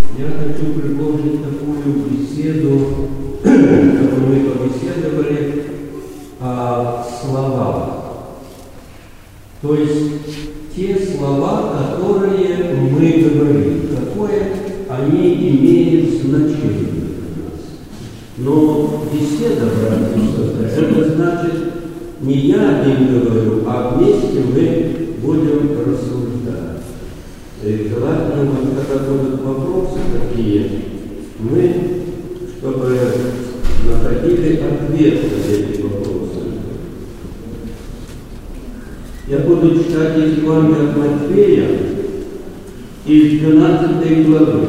Я хочу предложить такую беседу, как мы побеседовали о словах. То есть те слова, которые мы говорим, какое они имеют значение для нас. Но беседа, братья и сестры, это значит, не я один говорю, а вместе мы будем рассуждать. И желательно, когда будут вопросы такие, мы, чтобы находили ответ на эти вопросы. Я буду читать из Евангелия от Матфея из 12 главы,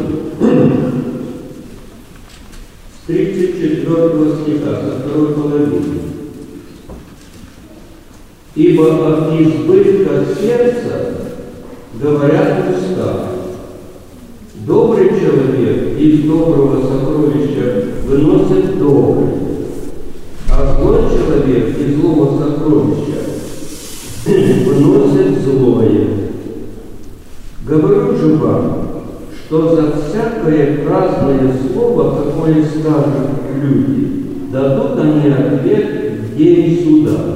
с 34 стиха, со второй половины. «Ибо от избытка сердца говорят уста. Добрый человек из доброго сокровища выносит доброе, а злой человек из злого сокровища выносит злое. Говорю же вам, что за всякое праздное слово, какое скажут люди, дадут они ответ в день суда.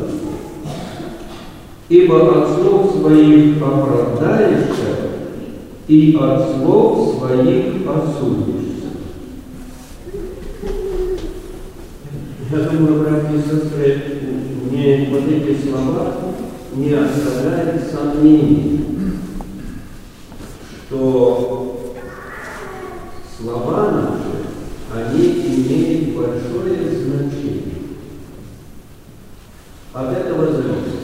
Ибо от слов своих оправдаешься, и от слов своих осудишься». Я думаю, братья и сестры, мне вот эти слова не оставляют сомнений, что слова наши, они имеют большое значение. От этого зависит,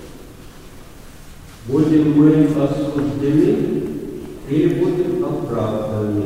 будем мы осуждены или будем оправданы.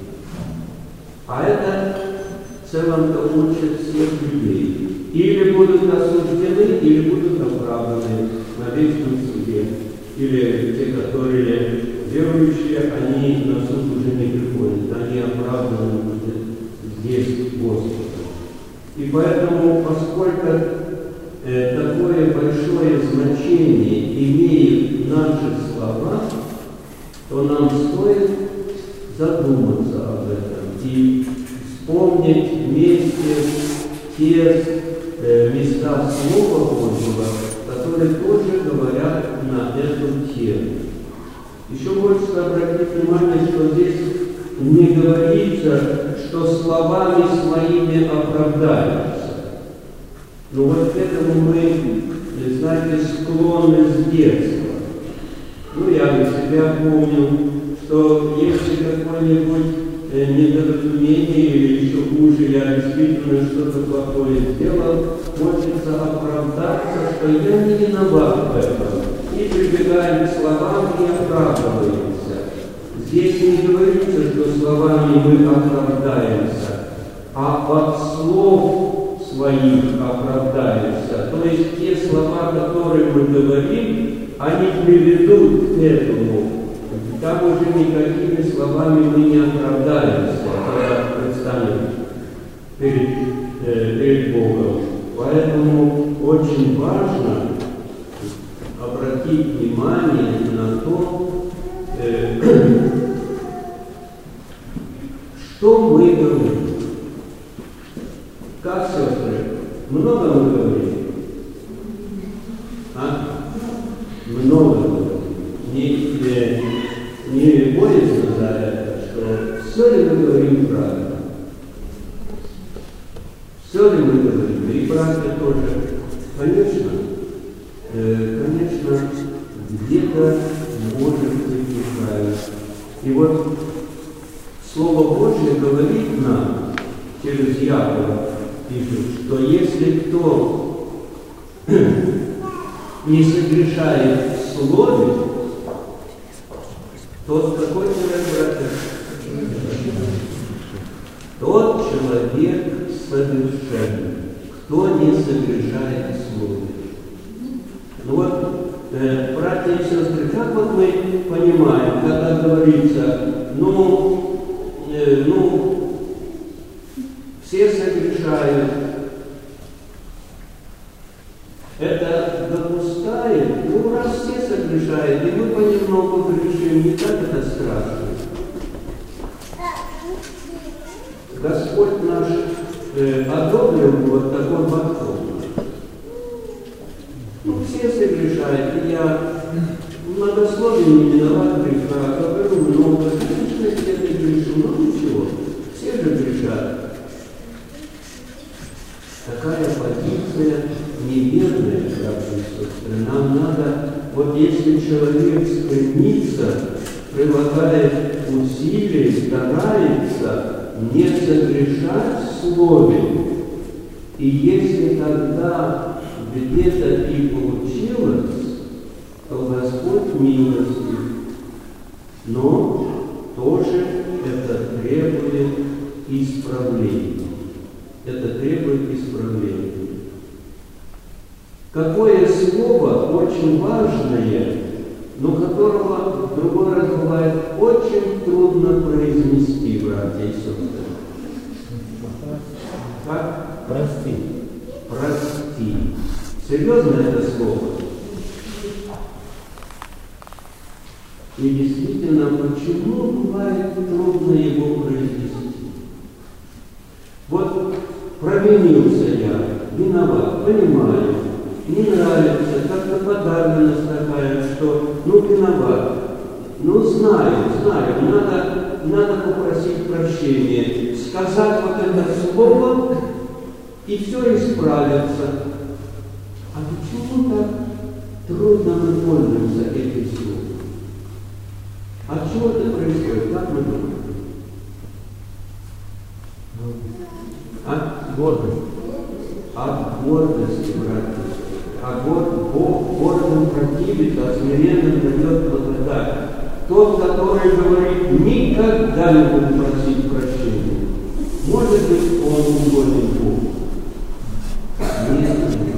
А это в целом-то учат всех людей. Или будут осуждены, или будут оправданы на вечном суде. Или те, которые верующие, они на суд уже не приходят, они оправданы здесь Господом. И поэтому, поскольку такое большое значение имеют наши слова, то нам стоит задуматься об этом и вспомнить вместе те места Слова Божьего, которые тоже говорят на эту тему. Еще хочется обратить внимание, что здесь не говорится, что словами своими оправдаешься. Но вот к этому мы, знаете, склонны с детства. Я для себя помню, что если какое-нибудь недоразумение или еще хуже, я действительно что-то плохое сделал, хочется оправдаться, что я не виноват в этом. И прибегаем к словам и оправдываемся. Здесь не говорится, что словами мы оправдаемся, а от слов своих оправдаемся. То есть те слова, которые мы говорим, они приведут к этому. Там уже никакими словами мы не оправдаемся, когда предстанем перед Богом. Поэтому очень важно обратить внимание на то, что мы говорим. Как, сестры, много мы говорим? Много говорим. Не боится за это, что все ли мы говорим правильно? Все ли мы говорим? И братья тоже. Конечно, где-то может быть неправильно. И вот Слово Божье говорит нам через Якова, пишет, что если кто не согрешает в слове, то какой человек, братья? Тот человек совершенный, кто не согрешает в слове. Братья и сестры, как вот мы понимаем, когда говорится, все согрешают, это допускает, раз все согрешают, и мы понемногу грешим, не так это страшно. Господь наш одобрил вот такой подход. Ну, все согрешают, и я многословие не виноват греха, говорю много, конечно, я не грешу, но ничего, все же грешат. Такая позиция неверная, как нам надо, вот если человек стремится, прилагает усилия, старается не согрешать в слове, и если тогда где-то и получилось, то Господь милостив, но тоже это требует исправления. Это требует исправления. Какое слово очень важное, но которого в другой раз бывает очень трудно произнести, братья и сестры. Как? Прости. Прости. Серьезно это слово? И действительно, почему бывает трудно его произнести? Вот провинился я, виноват, понимаю, не нравится, как-то подавленность такая, что, виноват. Знаю, надо попросить прощения, сказать вот это слово, и все исправится. А почему так трудно мы пользуемся этим словом? От чего это происходит? Как мы думаем? От гордости. От гордости, братья. А Бог гордым противится, а смиренным дает благодать. Тот, который говорит, никогда не буду просить прощения. Может быть, он угоден Богу? Нет.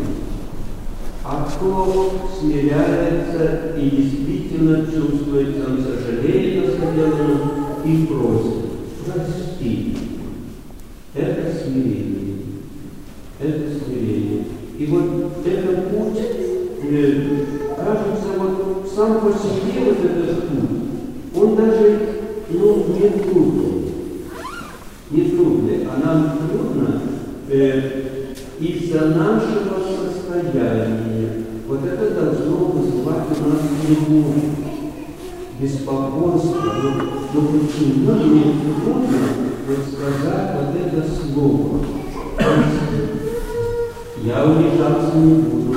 А кто смиряется и действительно чувствует, он сожалеет о сделанном и просит, прости. Это смирение. Это смирение. И вот этот путь, кажется, вот сам по себе вот этот путь, он даже, не трудный. Не трудный, а нам трудно из-за нашего состояния. Вот это должно вызывать у нас тревогу, беспокойство. Но почему мне трудно сказать вот это слово? Я унижаться не буду.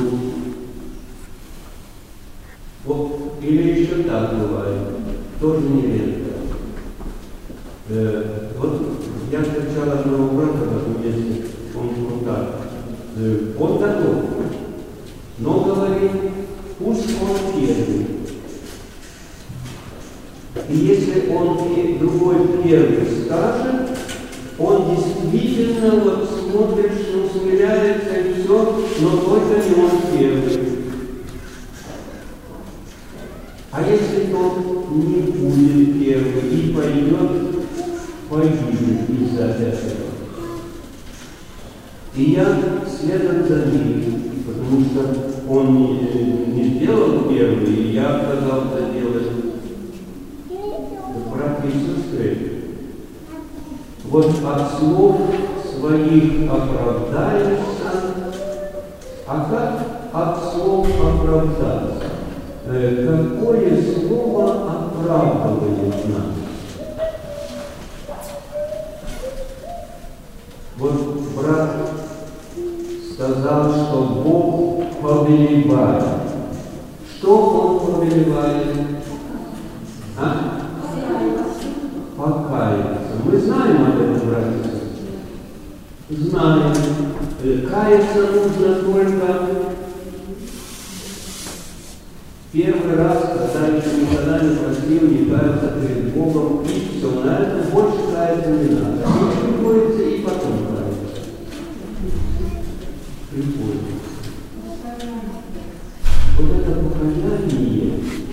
Вот, или еще так бывает, тоже нередко. Вот я встречал одного брата в этом месте, он крутак. Он готов, но говорит, пусть он первый. И если он другой первый скажет, он действительно вот смотрит, что смиряется и все, но только не он первый. А если он не будет первый и пойдет, погибнет из-за этого. И я следом за ним, потому что он не сделал первый, и я отказался делать. Братья и сестры, вот от слов своих оправдаешься, а как от слов оправдаться? Какое слово оправдывает нас? Вот брат сказал, что Бог повелевает. Что Он повелевает? Покаяться. Мы знаем об этом, братья. Знаем. Каяться нужно только первый раз, когда еще никогда не просил, не каяться перед Богом, и все. На этом больше каяться не надо. И приходится, и потом каяться. Приходится. Вот это покаяние,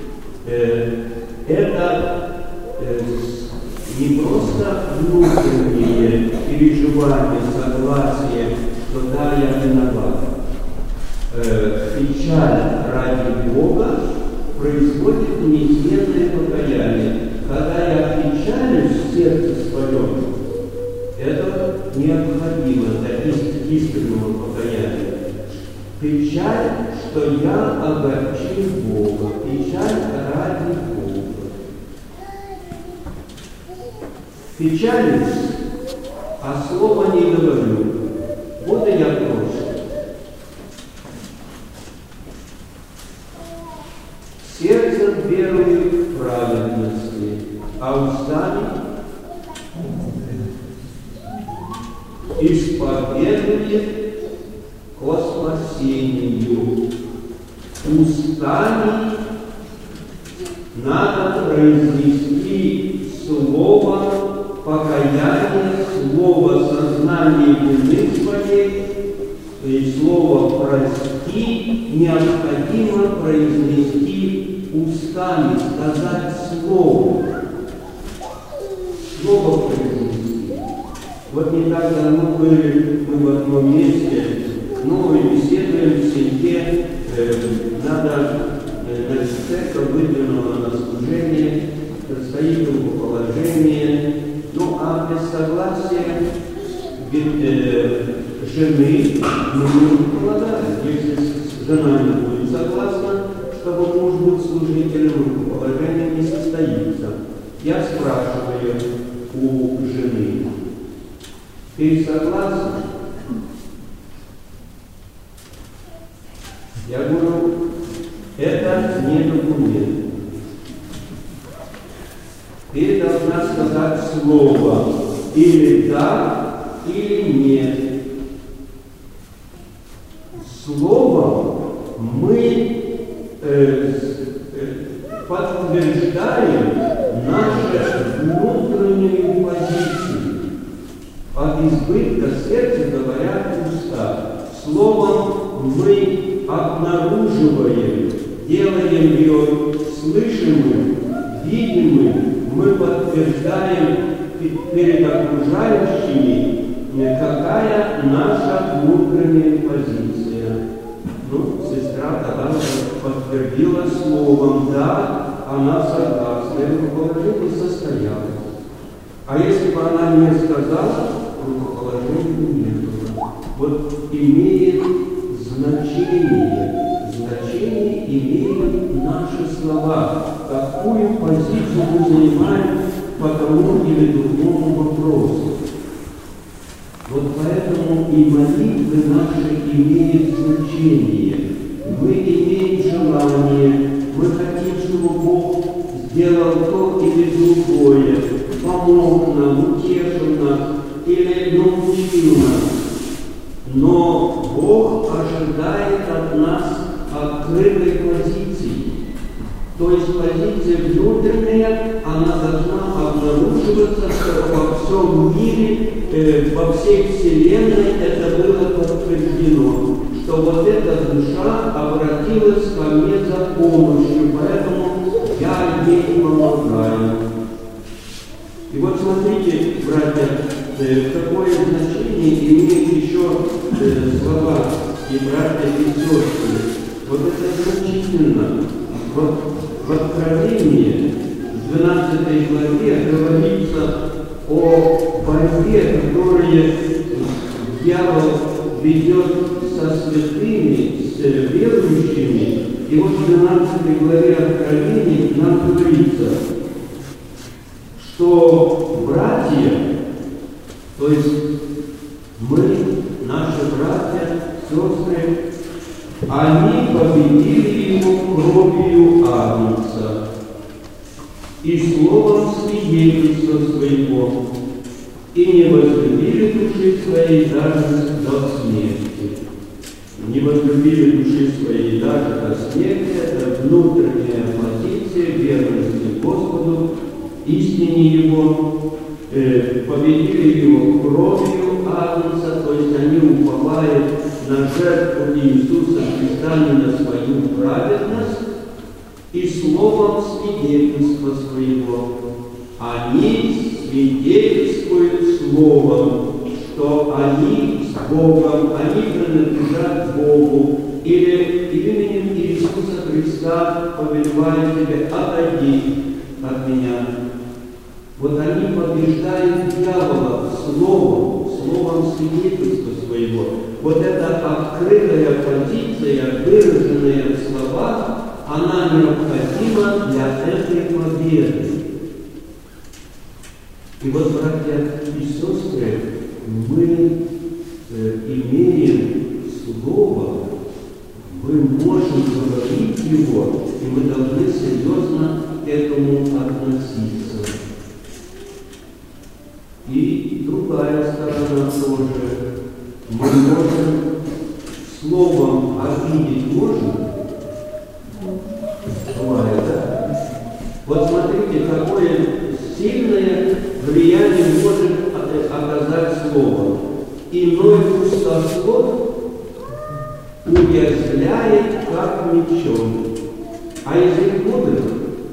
это не просто внутреннее переживание, согласие, что да, я виноват. Печаль ради Бога производит неизменное покаяние. Когда я печалюсь в сердце своем, необходимо для истинного покаяния. Печаль, что я огорчил Бога. Печаль ради Бога. Печалюсь, а слова не говорю. Вот и я прошу. Сердцем верую в праведности, а устами исповедует ко спасению. Устами надо произнести слово покаяние, слово сознание вины своей и слово прости необходимо произнести устами, сказать слово. Слово произнести. Вот не так давно были мы в одном месте, и беседуем в семье, надо, церковь выдвинула на служение, стоит рукоположение, а без согласия жены не предполагает. Если жена не будет согласна, чтобы муж был служителем, рукоположение не состоится. Я спрашиваю у жены: ты согласна? Я говорю, это не документ. Ты должна сказать слово или да, или нет. Словом мы подтверждаем нашу внутреннюю позицию. От избытка сердца говорят уста. Словом мы обнаруживаем, делаем ее слышимым, видимым, мы подтверждаем перед окружающими, какая наша внутренняя позиция. Сестра тогда подтвердила словом, да, она согласна, и рукоположение состоялось. А если бы она не сказала, рукоположения не было. Вот имеет значение. Значение имеют наши слова. Какую позицию мы занимаем по тому или другому вопросу. Вот поэтому и молитвы наши имеют значение. Мы имеем желание, мы хотим, чтобы Бог сделал то или другое, помог нам, утешил нас или научил нас. Но Бог ожидает от нас открытой позиции. То есть позиция внутренняя, она должна обнаруживаться, чтобы во всем мире, во всей Вселенной это было подтверждено, что вот эта душа обратилась ко мне за помощью, поэтому я ей помогаю. И вот смотрите, братья, какое значение имеют еще слова и братья и сестры. Вот это значительно. Вот в Откровении, в 12 главе, говорится о борьбе, которую дьявол ведет со святыми, с верующими. И вот в 12 главе Откровения нам говорится, что братья, то есть мы, наши братья, сестры, они победили его кровью Агнца и словом свидетельства своего, и не возлюбили души своей даже до смерти. Не возлюбили души своей даже до смерти, это внутренняя позиция верности Господу, истине Его, победили Его кровью Агнца, то есть они уповают на жертву Иисуса Христа, не на свою праведность, и словом свидетельства своего. Они свидетельствуют словом, что они с Богом, они принадлежат Богу, или именем Иисуса Христа повелевают тебе: отойди от меня. Вот они побеждают дьявола словом свидетельства своего. Вот эта открытая позиция, выраженная в словах, она необходима для этой победы. И вот, братья и сестры, мы имеем слово, мы можем говорить его, и мы должны серьезно к этому относиться. И другая сторона тоже. Мы можем словом обидеть можно? Бывает, да? Вот смотрите, какое сильное влияние может оказать слово. Иной пустослов уязвляет, как мечом, а язык мудрых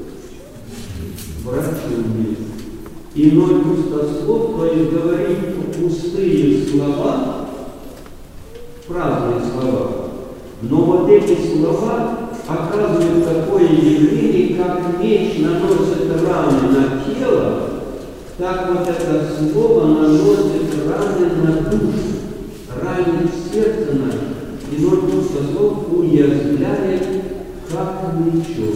врачует. Иной пустослов, то есть говорит пустые слова, праздные слова, но вот эти слова оказывают такое явление, как меч наносит раны на тело, так вот это слово наносит раны на душу, ранит сердце наше. Иной пустослов уязвляет, как мечом.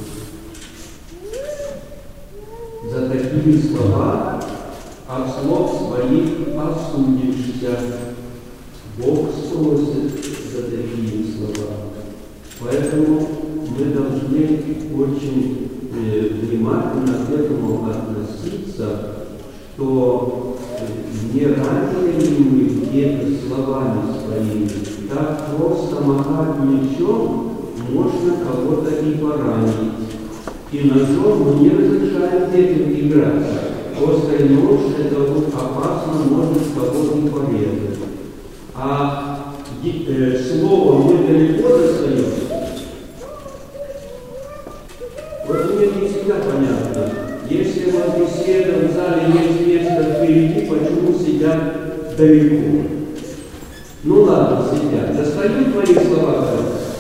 За такие слова от слов своих осудишься. Бог спросит за такие слова. Поэтому мы должны очень внимательно к этому относиться, что не ранили ли мы где-то словами своими. Так просто махать мечом можно кого-то и поранить. И ножом мы не разрешаем детям играться. Острый нож – это опасно, может кого-то и порезать. А словом мы далеко достаемся. Вот мне не всегда понятно. Если вот беседа в зале есть место впереди, почему сидят далеко? Ну ладно, сидят. Достают мои слова?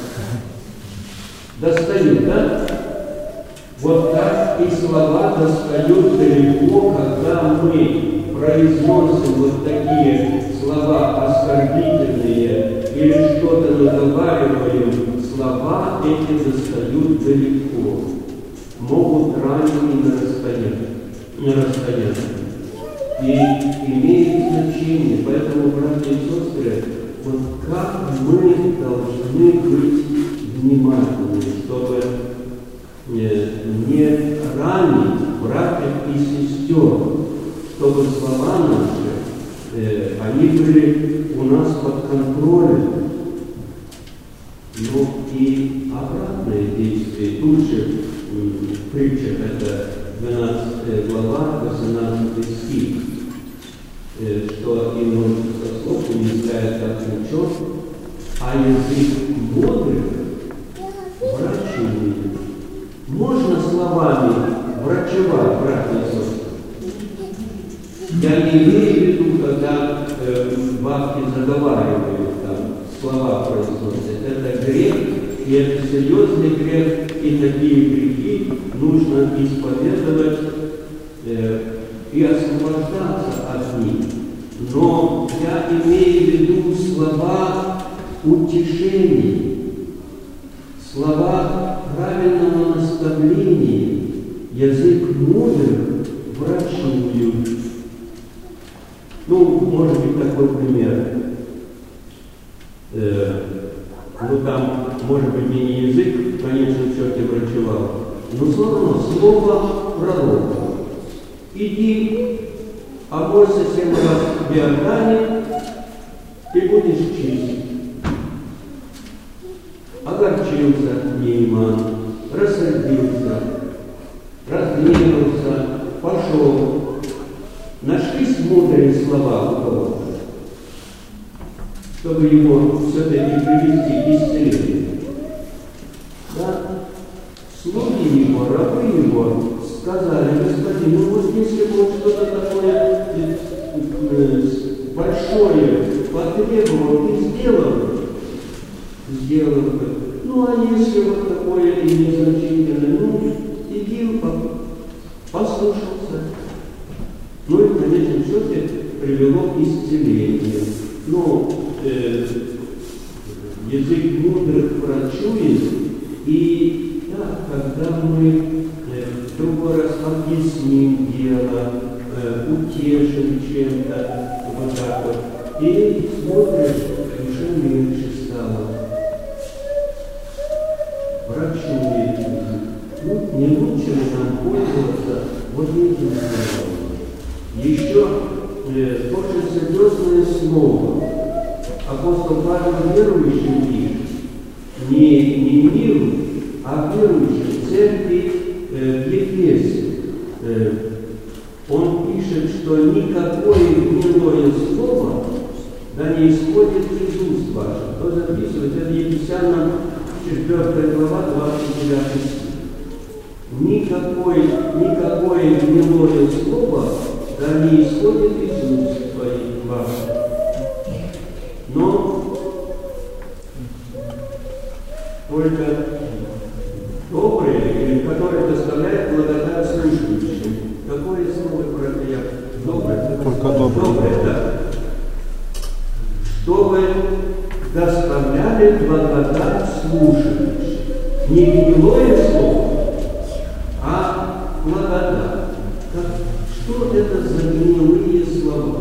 Достают, да? Вот так и слова достают далеко, когда мы произносим вот такие слова оскорбительные или что-то наговариваем, слова эти достают далеко, могут ранить на расстоянии. И имеет значение, поэтому, братья и сестры, вот как мы должны быть внимательны, чтобы не ранить братьев и сестер, чтобы слова наши, они были у нас под контролем. Но и обратное действие, тут же притча, это 12 глава, 18 стих, что иной пустослов уязвляет как мечом, а язык мудрых врачует. Можно словами врачевать, братья и сестры? Я не имею в виду, когда бабки заговаривают, там, слова произносят. Это грех, и это серьезный грех, и такие грехи нужно исповедовать и освобождаться от них. Но я имею в виду слова утешения, слова правильного наставления. Язык мудрых врачуют. Ну, может быть, такой пример. Ну, там, может быть, не язык, конечно, черт и врачевал, но все равно слово пророка. Иди, омойся 7 раз в Иордане, и будешь чист. Огорчился Нейман, рассердился, разгневался, пошел. Нашлись мудрые слова у кого-то, чтобы его все-таки привести к исцелению. Да? Слуги его, рабы его сказали: господин, ну вот если бы он что-то такое большое потребовал, ты сделал бы. Ну а если вот такое и незначительное, ну иди послушался. Ну и в конечном счете привело к исцелению. Ну, язык мудрых врачует, и да, когда мы в другой раз объясним дело, утешим чем-то, вот так вот, и смотришь, уже легче стало. Врачует. Ну, не лучше ли нам пользоваться вот этим словом? Еще тоже серьезное слово. Апостол Павел верующим пишет, не миру, а верующим церкви в Ефесе. Он пишет, что никакое гнилое слово да не исходит из уст ваших. Кто записывает? Это Ефесянам 4 глава, 29 стих. Никакое гнилое слово да не исходит из уст твоих ваших. Но только доброе, или которое доставляет благодать слушающим. Какое слово я? Доброе. Только доброе. Да. Чтобы доставляли благодать слушающим. Не гнилое слово, а благодать. Что это за гнилые слова?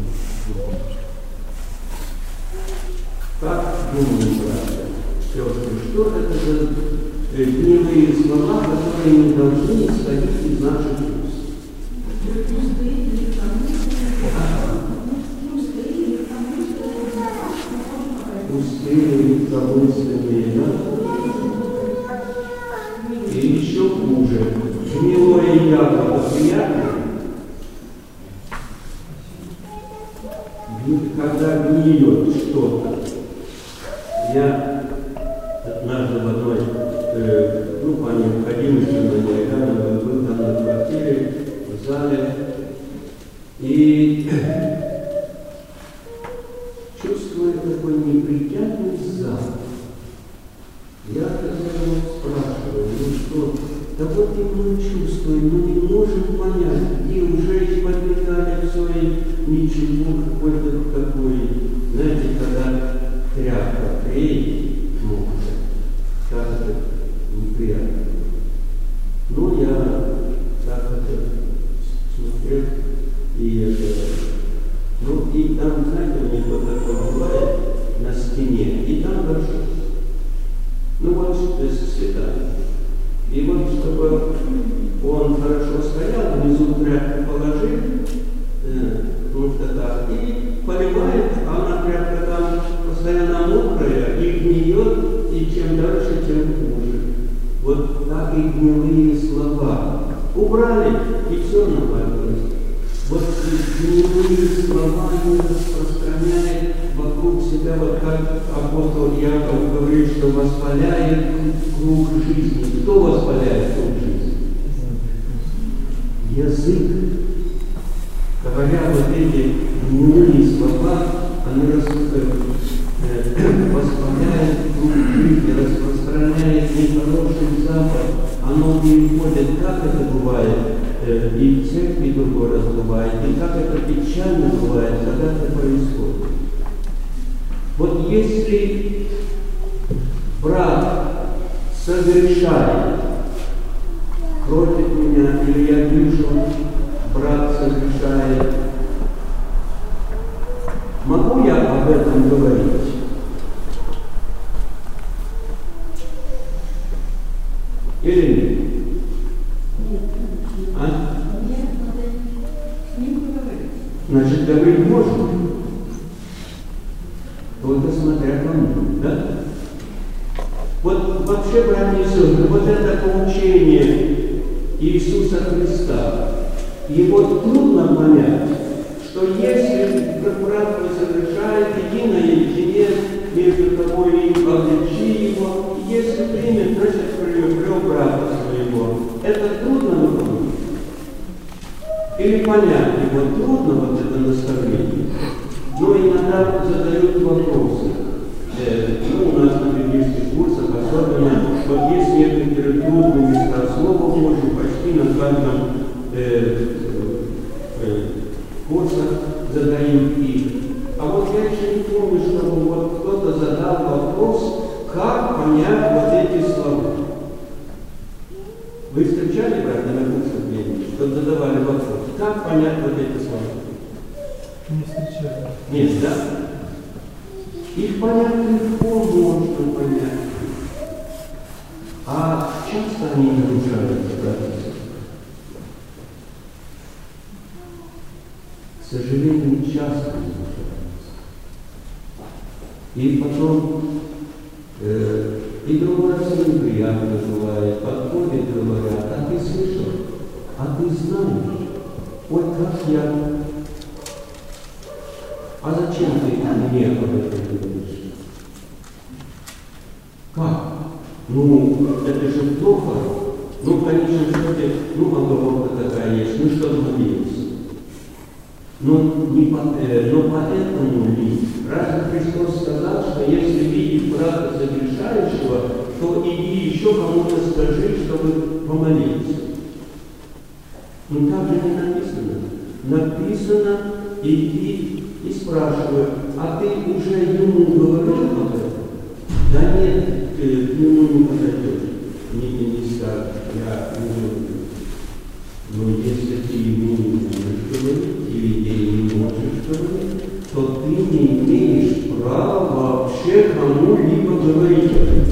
Как думаем, братья? Что это за гнилые слова, которые не должны исходить из наших уст? Пустые, легкомысленные, да? И еще хуже. Гнилое яблоко приятно? Когда гниет что-то. Я однажды в одной, по необходимости на Ниагаре был там на квартире, в зале, и чувствую такой неприятный запах. Я спрашиваю, что, да вот и мы чувствуем, мы не можем понять, где уже подметали все и ничего, какой-то такой, знаете, когда тряпка клеит, как это неприятно. Ну, я так это смотрел, и там, знаете, у них вот такое бывает на стене, и там горшок. Ну вот, то есть цвета. И вот, чтобы он хорошо стоял, внизу тряпку положил, так, и поливает, а она тряпка там постоянно мокрая, и гниет, и чем дальше, тем хуже. Вот так и гнилые слова. Убрали, и все наладилось. Вот гнилые слова не распространяет вокруг себя, вот как апостол Яков говорит, что воспаляет круг жизни. Кто воспаляет круг жизни? Язык. Говоря вот эти гнилые слова, они воспаляют круг жизни, распространяет нехороший запах. Оно переходит, как это бывает, и в церкви другой раз бывает, и как это печально бывает, когда это происходит. Вот если брат совершает против меня, или я вижу, брат совершает, могу я об этом говорить? Или нет? А? Значит, говорить можно. Только смотря кому, да? Вот вообще, братья и сестры, вот это поучение Иисуса Христа, его трудно понять, что если брат не совершает, иди наедине между тобой и обличи его, и если примет, значит, привел брата своего. Это трудно выполнить. Или понять его трудно, вот это наставление. Но иногда задают вопросы. У нас на библейских курсах особенно, вот есть некоторые трудные места Слова Божьего, почти на каждом курсах задают их. А вот я еще не помню, чтобы вот кто-то задал вопрос, как понять вот эти слова. Вы встречали, правда, на курсах где-нибудь, что задавали вопрос, как понять вот эти слова? Не встречали. Нет, да? Их понять легко можно понять. А часто они нарушаются, братья и сестры? К сожалению, часто нарушаются. И потом, и другой раз неприятно бывает, подходят и говорят, а ты слышал, а ты знаешь, вот как я... А зачем ты мне об этом говоришь? Как? Ну, это же плохо. Ну, в конечном счете, оговорка такая есть, что надеемся. Но поэтому ли? Разве Христос сказал, что если видишь брата согрешающего, то иди еще кому-то скажи, чтобы помолиться? Ну, так же не написано. Написано, иди и спрашивай, а ты уже ему говорил об этом? Да нет, ты к нему не подойдешь, не скажешь, я не говорю. Но если ты ему не можешь говорить, или ей не можешь говорить, то ты не имеешь права вообще кому-либо говорить об этом.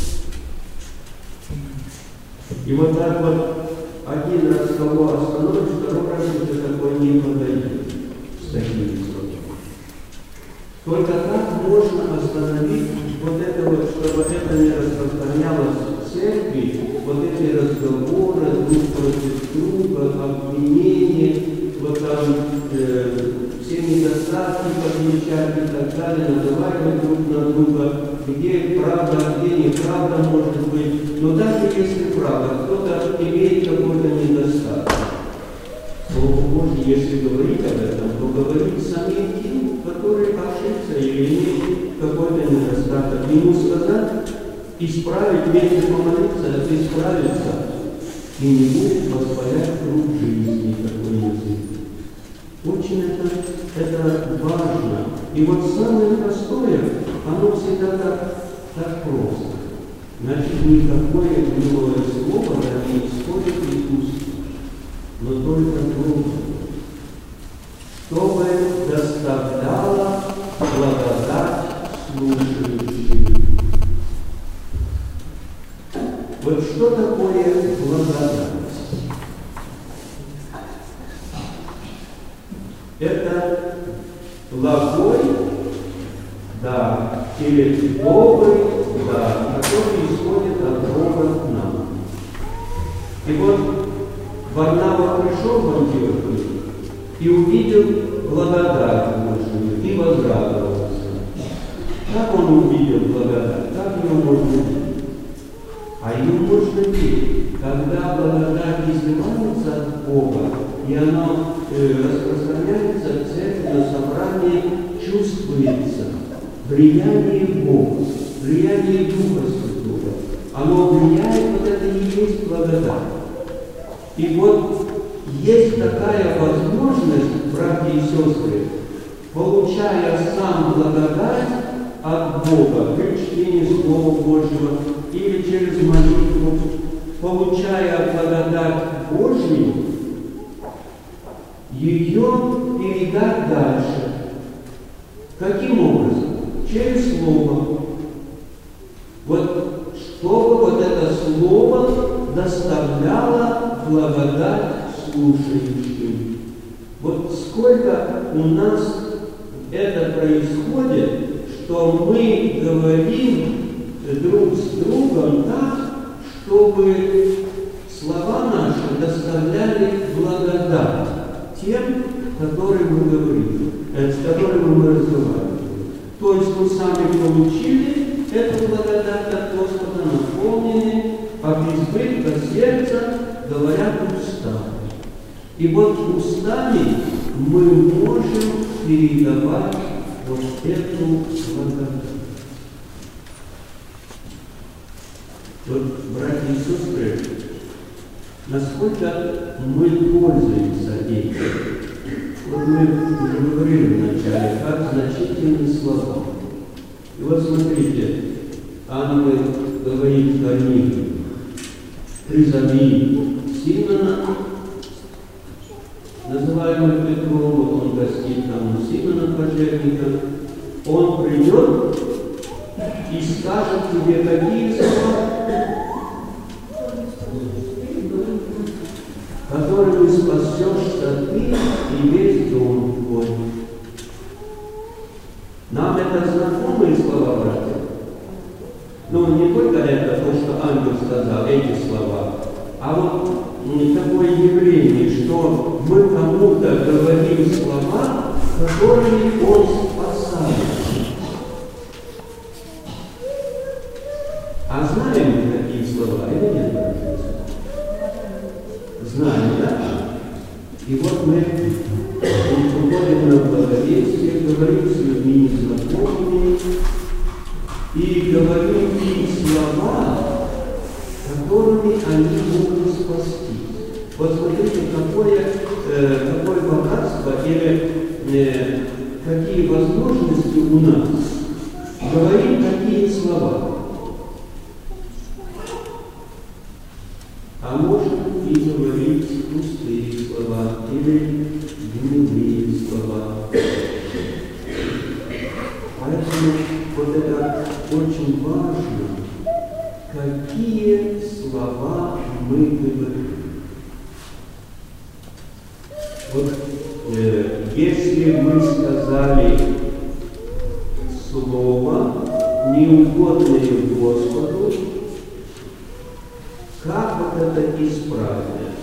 И вот так вот один раз кого остановишь, второй раз уже такой не подойдет с такими словами. Только так можно остановить вот это вот, чтобы это не распространялось в церкви, вот эти разговоры друг против друга, обвинения, вот там все недостатки подмечать и так далее, называть друг на друга, где правда, а где неправда может быть. Но даже если правда, кто-то имеет какой-то недостаток. Слово Божье, если говорить об этом, то говорить самим тем, которые ошибся или имеет какой-то недостаток. Ему сказать, исправить, вместе помолиться, исправиться, и не будет воспалять круг жизни такой язык. Очень это важно. И вот самое простое, оно всегда так просто. Значит, никакое гнилое слово не исходит из уст, но только трудно, чтобы доставляло благодать слушающим. Вот что такое благодать? Это благой дар, или добрый дар, который исходит от Бога к нам. И вот Варнава пришел в Антиохию и увидел благодать Божию и возрадовался. Как он увидел благодать? Как ее можно видеть? А ее можно видеть, когда благодать изливается от Бога, и она распространяется в церкви, на собрании, чувствуется влияние Бога, влияние Духа Святого. Оно влияет, вот это и есть благодать. И вот есть такая возможность, братья и сестры, получая сам благодать от Бога, при чтении Слова Божьего или через молитву, получая благодать Божью, ее передать дальше. Каким образом? Через Слово. Вот чтобы вот это Слово доставляло благодать слушающим. Вот сколько у нас это происходит, что мы говорим друг с другом так, чтобы слова наши доставляли благодать тем, которые мы говорим, с которыми мы разговариваем. То есть мы сами получили эту благодать от Господа, наполнены, от избытка сердца говорят уста. И вот устами мы можем передавать вот эту благодать. Вот, братья и сестры, насколько мы пользуемся этим? Вот мы уже говорили вначале, как значительны слова. И вот смотрите, ангел говорит Корнилию: призови Симона, называемый Петром, он гостит там у Симона кожевника, он придет и скажет тебе какие слова, которыми спасешься ты и весь дом твой. Нам это знакомые слова, братья? Ну, не только это, то, что ангел сказал, эти слова, а вот такое явление, что мы кому-то говорим слова, которыми он спасает. А знаем ли такие слова или нет, братья? Знаем, да? И вот мы уходим на благовестие, говорим с людьми незнакомыми и говорим им слова, которыми они могут спасти. Вот смотрите, какое богатство или какие возможности у нас говорить такие слова. А можем и говорить пустые слова или гнилые слова. Поэтому вот это очень важно, какие слова мы говорим. Вот если мы сказали слово, неугодное Господу, как вот это исправить?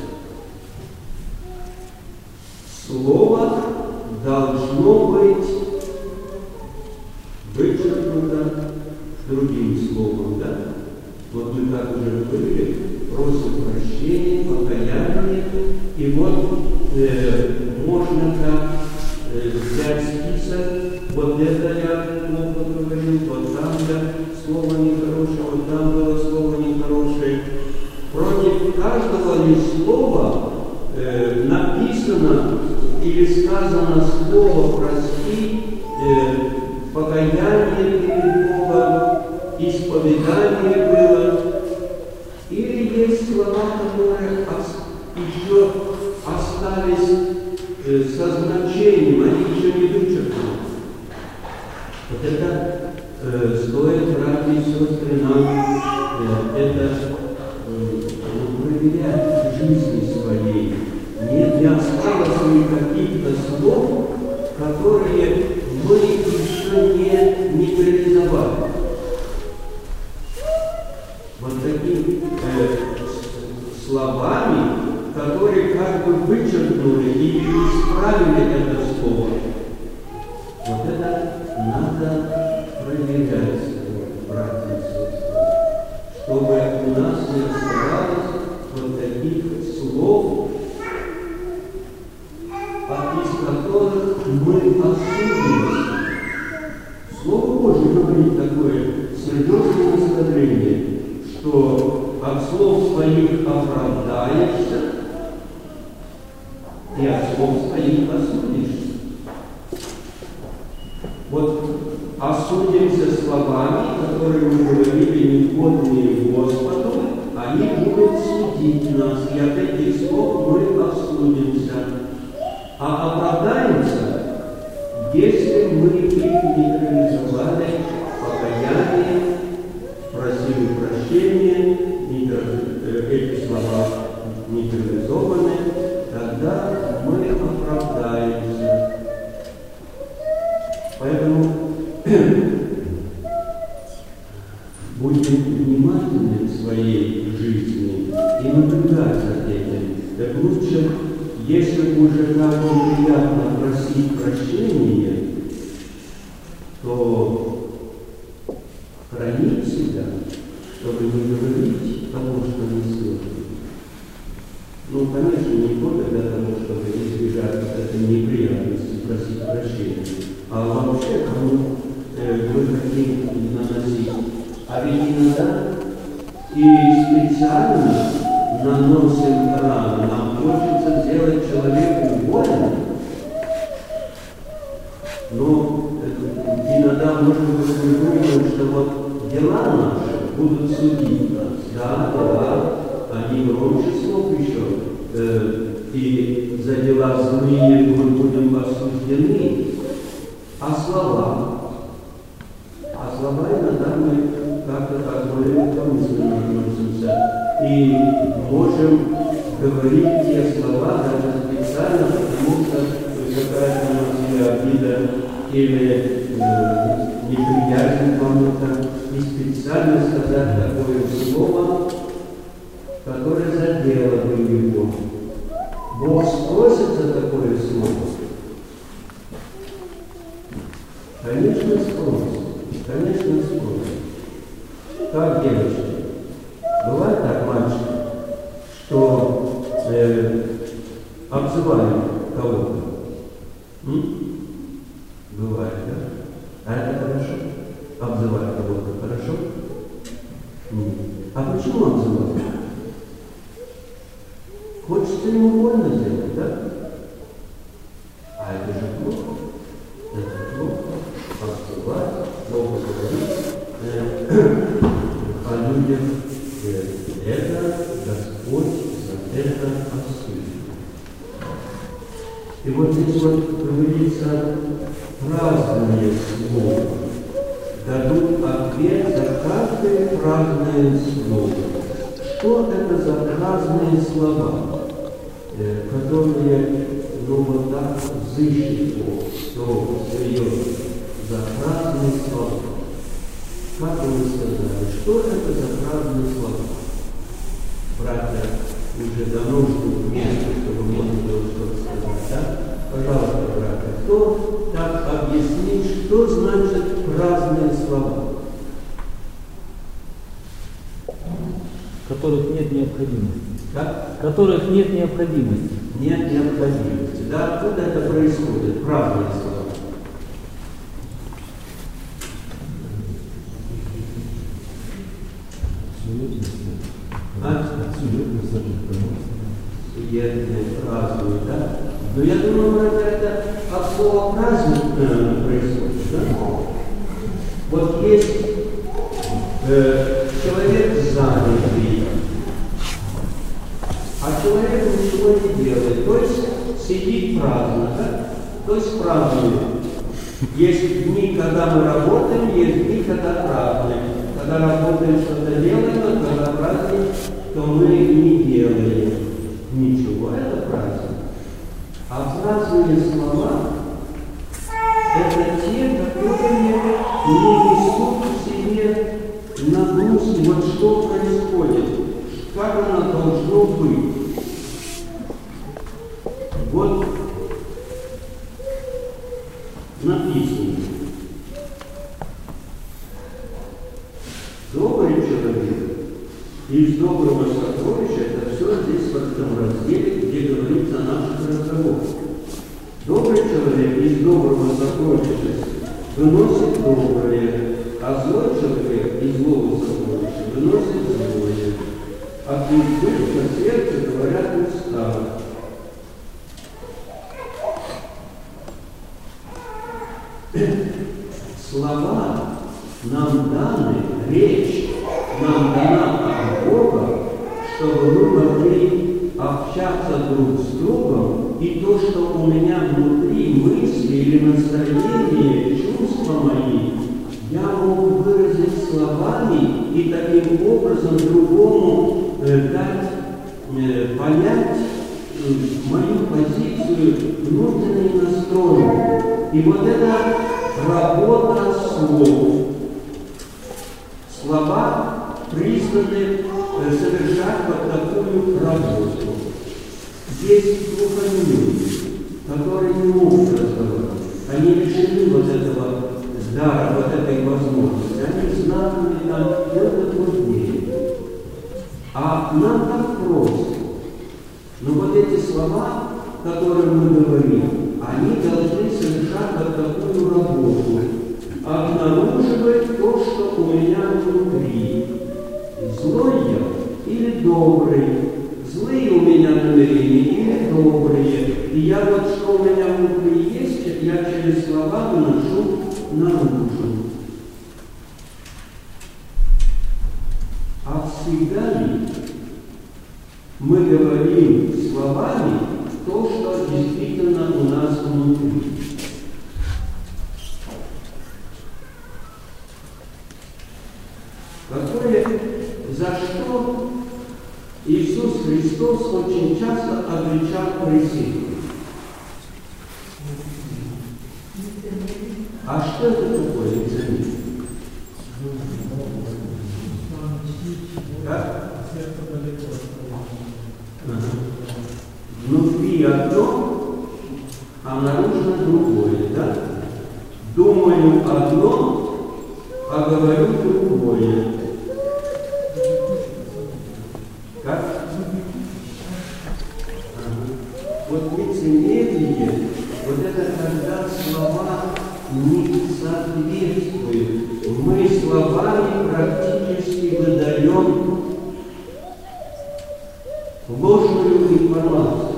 Слово должно быть вычеркнуто другим словом, да? Вот мы, как уже говорили, просим прощения, покаяние, и вот можно как взять список, вот это я плохо говорил, вот там я слово нехорошее, вот там было слово нехорошее. Против каждого ли слова написано или сказано слово «прости», покаяние перед Богом, исповедание было, или есть слова, которые еще остались со значением, они еще не вычеркнуты. Вот это стоит, братья и сестры, нам это проверять в жизни своей. Не осталось ли каких-то слов, которые мы еще не реализовали. Вот такими словами, которые как бы вычеркнули или исправили это слово. Вот это надо проверять, братья и сестры, чтобы у нас не оставалось вот таких слов, из которых мы осудимся. Слово Божье говорит такое серьезное наставление, что от слов своих оправдаешься и от слов своих осудишься. Вот осудимся словами, которые мы говорили неугодные Господу, они будут судить нас, и от этих слов мы осудимся. А оправдаемся, если мы их не реализовали, покаяние, просили прощения, эти слова не реализованы, тогда мы оправдаемся. Поэтому будем внимательны в своей жизни и наблюдать за этим. Так лучше, если уже так неприятно просить прощения, то хранить себя, чтобы не говорить того, что не слышно. Ну, конечно, не только для того, чтобы избежать этой неприятности, просить прощения, а вообще кому вы хотите наносить. А ведь иногда и специально наносим рану. Нам хочется сделать человеку больно, Но иногда, может быть, мы думаем, что вот дела наши будут судить нас. Да, дела, они громче слов еще. И за дела злые мы будем осуждены. А слова иногда мы как-то так более легкомысленно относимся. И можем говорить те слова даже специально, потому что какая-то у нас обида или неприязнь к кому-то, и специально сказать такое слово, которое задело бы его. Бог спросит за такое слово? Конечно, спросит. Конечно, спросит. Как девочки? Бывает так, мальчики, что обзывают кого-то? Бывает, да? А это хорошо? Обзывать кого-то хорошо? А почему обзывают? Хочется ему больно сделать, да? А это же плохо. Это плохо. Обзывать, плохо говорить о людях. Это Господь за это осудит. И вот здесь вот говорится, праздные слова дадут ответ за каждое праздное слово. Что это за праздные слова, которые, вот так взыщет Бог, что серьезно, за праздные слова? Как вы сказали, что это за праздные слова? Братья уже давно ждут места, чтобы можно было что-то сказать, да? Пожалуйста, братья, кто так объяснит, что значит праздные слова? Которых нет необходимости. Как? Которых нет необходимости. Нет необходимости. Да, откуда это происходит? Праздные слова. Суетные, праздные, да? Но я думаю, братья, это от слова праздник происходит, да? Вот есть человек занятый, а человек ничего не делает, то есть сидит праздно, да? То есть празднует. Есть дни, когда мы работаем, есть дни, когда празднуем. Когда работаем, что-то делаем, а когда празднуем, то мы не делаем ничего. Это праздник. А праздные слова – это те, которые не несут в себе нагрузки, вот что происходит, как оно должно быть. Вот написано. Добрый человек из доброго сокровища, это все здесь в этом разделе, где говорится о наших разговорах. Добрый человек из доброго сокровища выносит доброе, а злой человек из злого сокровища выносит злое. От избытка сердца говорят уста. Слова нам даны, речь нам дана от Бога, чтобы мы могли общаться друг с другом, и то, что у меня внутри мысли или настроение, чувства мои, я могу выразить словами и таким образом другому дать понять мою позицию внутренней настроя. И вот это работа слов. Слова призваны совершать вот такую работу. Есть глухонемые, которые не могут разговаривать. Они лишены вот этого дара, вот этой возможности. Они знаками там, это труднее. А нам так просто. Но вот эти слова, которые мы говорим, они должны совершать вот такую работу. Обнаруживать то, что у меня внутри. Злой я или добрый. Злые у меня намерения или добрые. И я вот что у меня внутри есть, я через слова выношу наружу. А всегда ли мы говорим словами то, что действительно у нас внутри? За что Иисус Христос очень часто обличал фарисеев? А что это такое лицемерие? Как? Внутри одно, а наружно другое, да? Думаю одно, а говорю другое. Как? Вот лицемерие, вот это когда слова не соответствуют. Мы словами практически выдаем ложную информацию.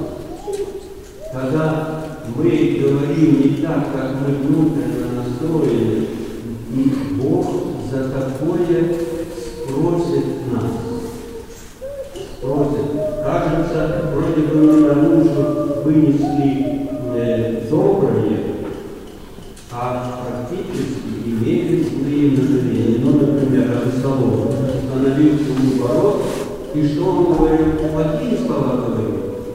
Когда мы говорим не так, как мы внутренне настроены, и Бог за такое спросит нас. Спросит. Кажется, вроде бы мы наружу вынесли доброе, а практически имели злые намерения. Ну, например, Авесолом становился у ворот, и что он говорил? Плохие слова говорил.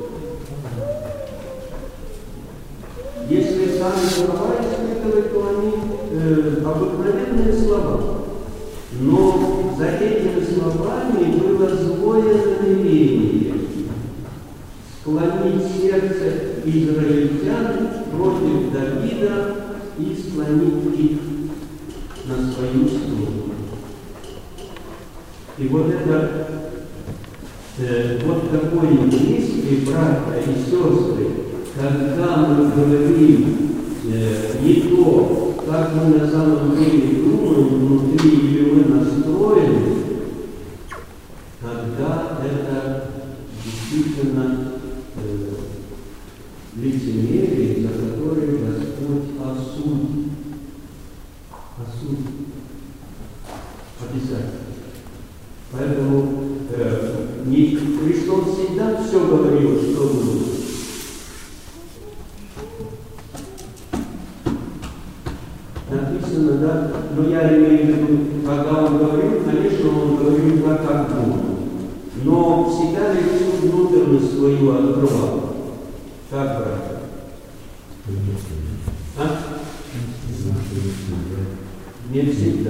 Если сами слова испытывать, то они обыкновенные слова. Но за этими словами было злое намерение склонить сердце израильтян против Давида и склонить их на свою сторону. И вот это вот такое еврейские братья и сестры, когда мы говорим не то, как мы на самом деле думаем внутри или мы настроены, тогда это действительно лицемерие, за которое Господь осудит. Осудит. Обязательно. Поэтому Христос всегда все говорил, что было. Написано, да, но я имею в виду, когда он говорил, конечно, он говорил так, как Бог. Но всегда ли всю внутренность свою открывал? Как, братья? А? Не всегда.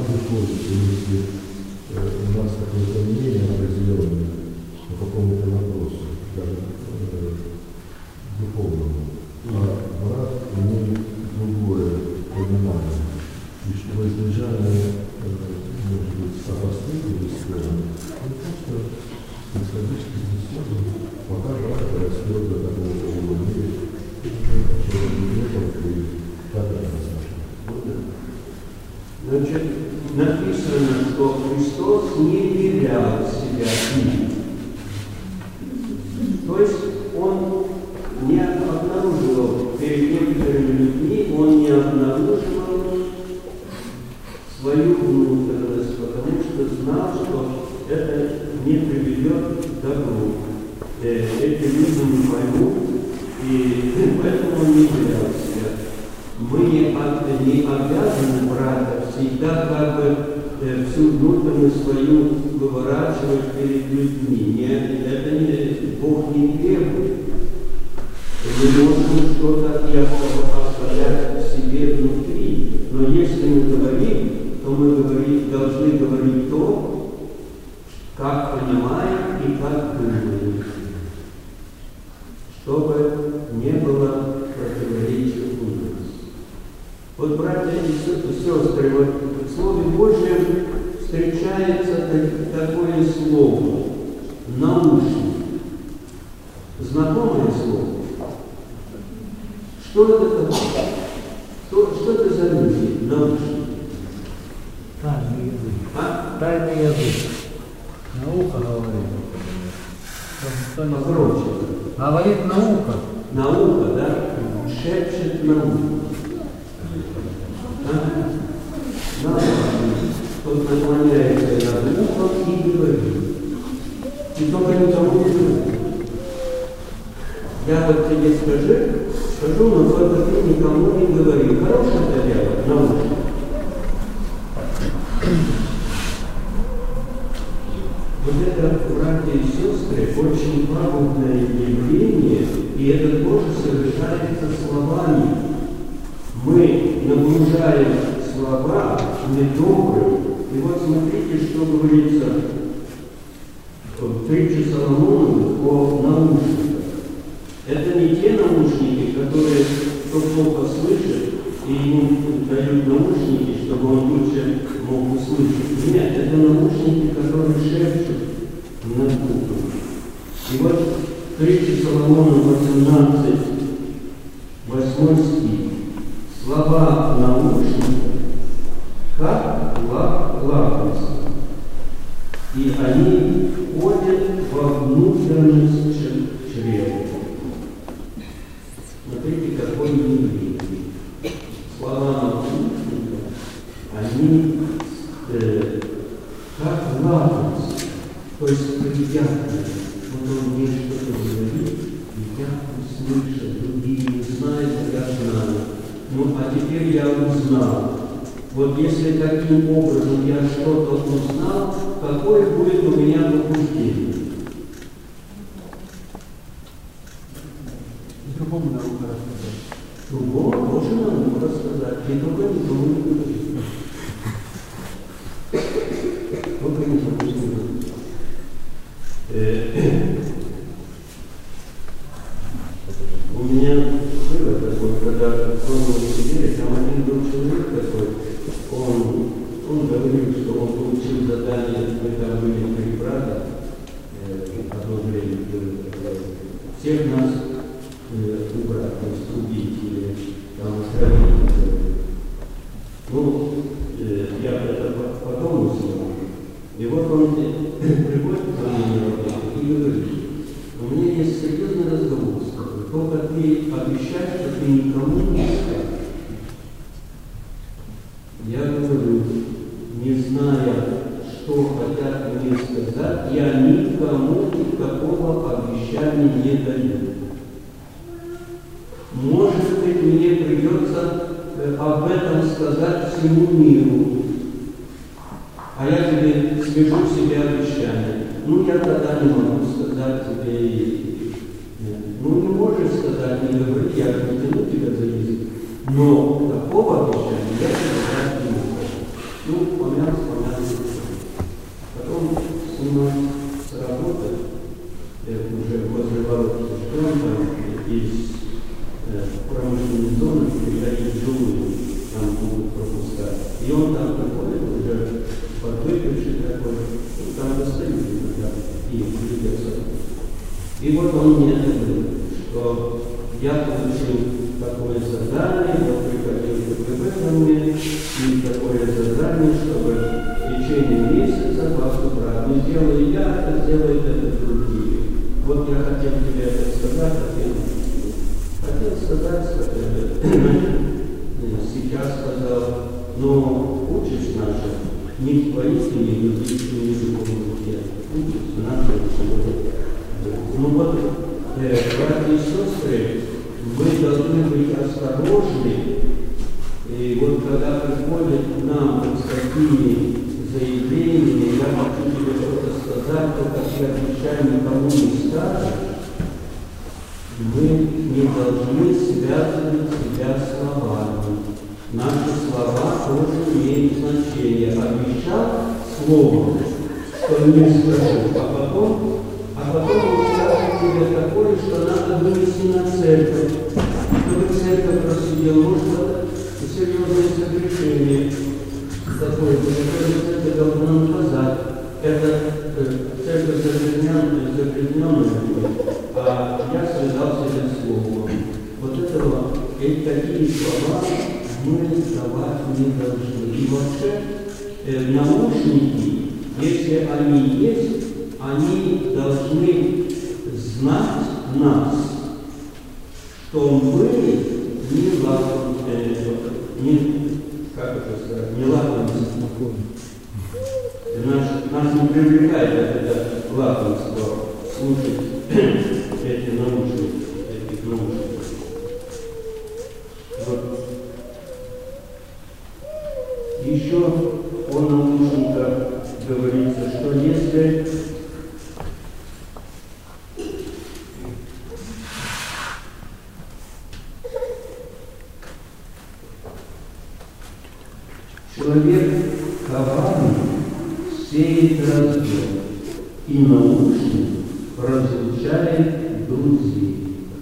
У нас какое-то мнение определенное по какому-то вопросу, даже духовному, а брат имеет другое понимание. И чтобы избежание, может быть, обострить или скрывать, он просто исходить из него, пока брат растет до такого уровня, и как это назначено. Значит, написано, что Христос не верял себя им. То есть он не обнаруживал перед некоторыми людьми, он не обнаруживал свою внутренность, потому что знал, что это не приведет к добру. Эти люди не поймут, и поэтому он не верял себя. Мы не обязаны, брата, всегда как бы всю внутренность свою выворачивать перед людьми. Нет, это не, Бог не требует. Мы можем что-то и оставлять в себе внутри. Но если мы говорим, то мы должны говорить то, как понимаем и как думаем, чтобы не было противоречия у нас. Вот, братья и сестры, вот в Слове Божьем встречается такое слово – наушник. Знакомое слово? Что это такое? Что это за люди? Наушник. Тайный язык. А? Тайный язык. Наука говорит. Покруче. Говорит наука. Наука, да? шепчет на ухо. Тот наклоняется над ухом и говорит. И только никому не говорит. Я вот тебе скажу, но только ты никому не говори. Хорошее это дело, научно. Вот это, братья и сестры, очень пагубное явление, и это тоже совершается словами. Мы нагружаем слова недобрым. И вот смотрите, что говорится в притче Соломоновой о наушниках. Это не те наушники, которые кто плохо слышит, и ему дают наушники, чтобы он лучше мог услышать. Нет, это наушники, которые шепчут над ухом. И вот в притче Соломона 18, 8 стих. Слова наушников, как лакомство, и они входят во внутренность чрева. Смотрите, какой явление. Слова наушников, они как лакомство, то есть приятные. Вот он мне что-то говорит, и я услышал, другие не знают, а я знаю. Ну, а теперь я узнал. Вот если таким образом я что-то узнал, какое будет у меня побуждение? Другому на ухо рассказать. Другому тоже на ухо рассказать. И только никому не говорить. Только никому не говорить. У меня было такое, когда в университете, там один был человек такой, он говорил, что он получил задание, мы там были 3 брата, одно время всех нас убрать, то есть убить или там отравить. Ну, я это потом узнал. И вот он приходит ко мне на работу и говорит, у меня есть серьезный разговор с тобой, только ты обещаешь, что ты никому не скажешь. Я говорю, не зная, что хотят мне сказать, я никому никакого обещания не даю. Может быть, мне придется об этом сказать всему миру, а я тебе свяжу себе обещание. Ну, я тогда не могу сказать тебе, ну, не можешь сказать, не говори, я не тяну тебя за язык. Но такого обещания я тебе дать не могу. Ну, помялся. Потом снимать с работы, уже возле ворот, что он там из промышленной зоны переходить в жилую, там будут пропускать. И он там приходит, уже подвыпивший такой, там достают иногда, и придется. И вот он мне говорит, что я получил такое задание, я приходил к КГБ ко мне, и такое задание, чтобы в течение месяца вас убрать. Не сделаю я, это сделают это другие. Вот я хотел тебе это сказать, хотел сказать, сейчас сказал, но участь наша не в поистине языческим языком участь наша сегодня. Ну вот, братья и сестры, мы должны быть осторожны, и вот когда приходят к нам с такими заявлениями, я хочу тебе что-то сказать, только я обещаю, никому не скажешь, мы не должны связывать себя словами. Наши слова тоже имеют значение. Обещал словом, что не скажу, а потом он скажет тебе такое, что надо вынести на церковь. Чтобы церковь просидела, может, это серьезное согрешение такое, которое церковь должна наказать. Это церковь загрязненная, а я связался с словом. Вот этого, такие слова мы давать не должны. И вообще наушники, если они есть, они должны знать нас, что мы не как это сказать, не лакомство. Нас не привлекает это лакомство слушать этих наушников. Вот. Еще о наушниках говорится, что если человек коварный сеет раздор, и наушник разлучает друзей.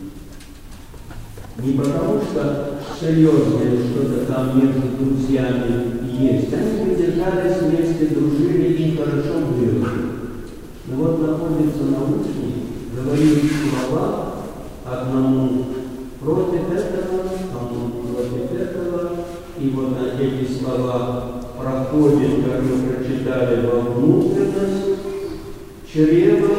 Не потому что серьезное что-то там между друзьями есть. Они бы держались вместе, дружили и хорошо было. Но вот находится наушник, говорит слова одному против этого, одному против этого. И вот эти слова проходят, как мы прочитали, во внутренность чрева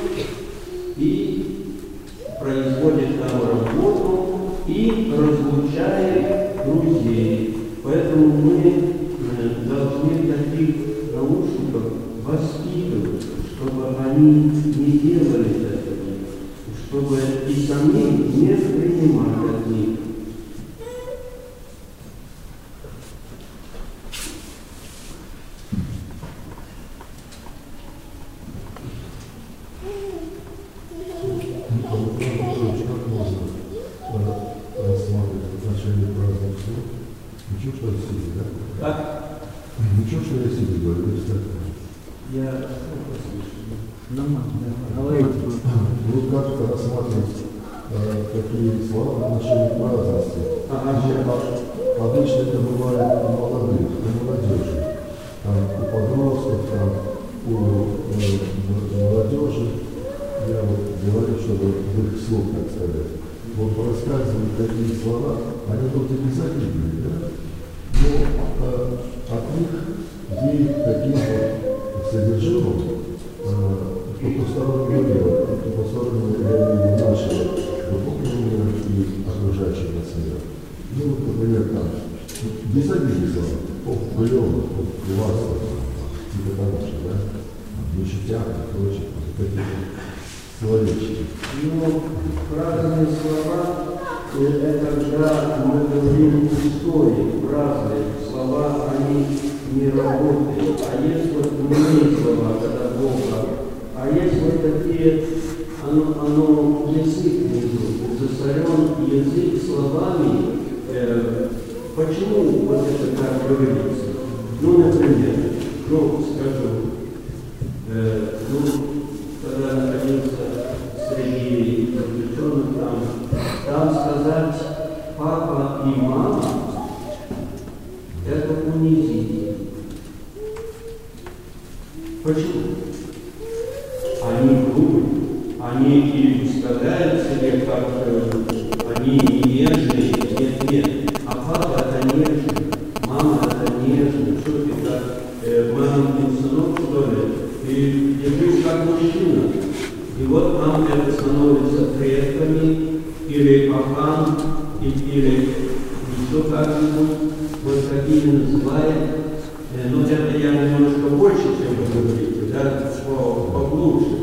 и производит там работу и разлучает друзей. Поэтому мы должны таких наушников воспитывать, чтобы они не делали этого, чтобы и сами не принимать от них. Ничего, что я себе говорю, Я вот как рассматривать такие слова в отношении праздности. Обычно это бывает у молодых, у молодежи, у подростков, у молодежи. Я вот говорю, чтобы в их слух, так сказать. Вот рассказывают такие слова, они тут обязательны, да? Но от них веет таким вот содержимым потустороннего мира, потустороннего мира нашего духовного мира и окружающего нас мира. Ну вот, например, там, без обиды слова, клёво, классно, типа того же, да? Ништяк и прочее, такие словечки. Ну, разные слова, это когда мы говорим истории, разные слова, они не работают. А есть вот умные слова, когда Бога, а есть вот такие, оно язык внизу, засорен язык словами. Почему вот это так говорится? Ну, например, скажу, когда находился среди заключенных, там сказать папа и мама – это унизительно. Почему? Они грубые, они и выставляют себе как они нежные, нет. А папа – это нежный, мама – это нежный. Что ты как маленький сынок, что ли? Ты держишь как мужчина. И вот нам это становится предками, или папам, или еще как-нибудь, вот такими называют. Но это я немножко больше, чем вы говорите, да, поглубже.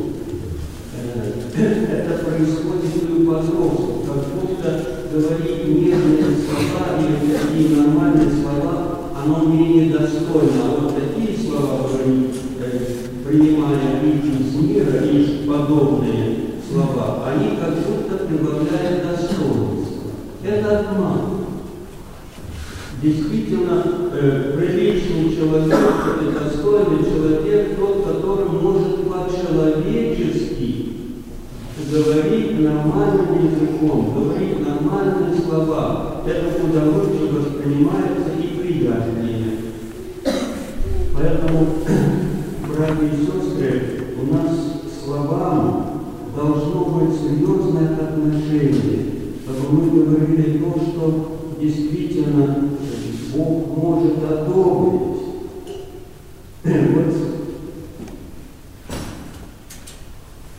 Это происходит и у подростков, как будто говорить нежные слова или такие нормальные слова, оно менее достойно. А вот такие слова говорить, принимая из мира, и подобные слова, они как будто прибавляют достоинство. Это обман. Действительно, приличный человек и достойный человек, тот, который может по-человечески говорить нормальным языком, говорить нормальные слова. Это куда лучше воспринимается и приятнее. Поэтому, братья и сестры, у нас к словам должно быть серьезное отношение, чтобы мы говорили то, что действительно Бог может одобрить.